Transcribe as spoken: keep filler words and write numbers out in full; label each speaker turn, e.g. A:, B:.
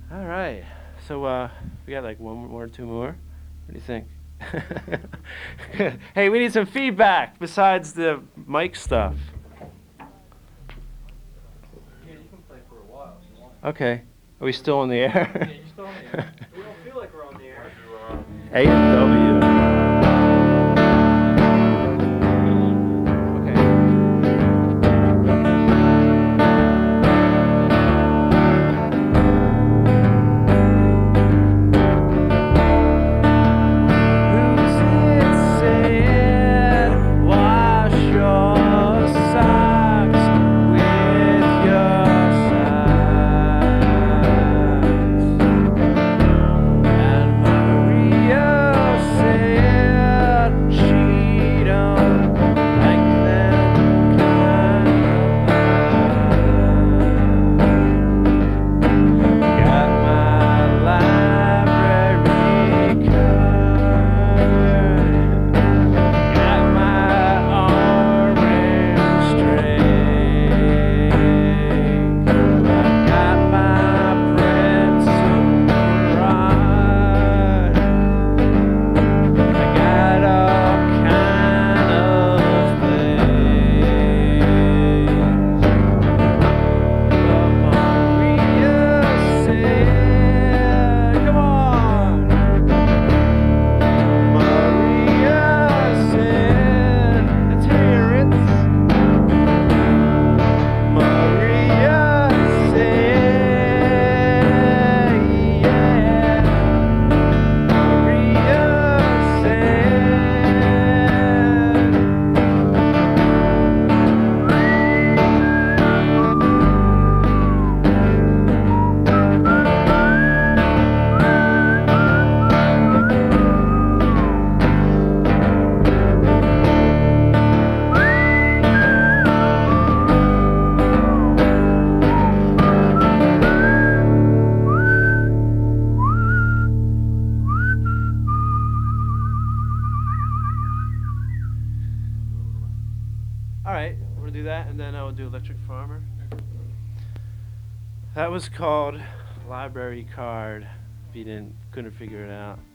A: All right. So uh, we got like one more or two more. What do you think? Hey, we need some feedback besides the mic stuff.
B: Yeah, you can play for a while if you want.
A: Okay. Are we still on the air?
B: Yeah, you're still on the air. We don't feel like we're on the air.
A: A M W. All right, we're gonna do that, and then I will do Electric Farmer. That was called Library Card. If you didn't couldn't figure it out.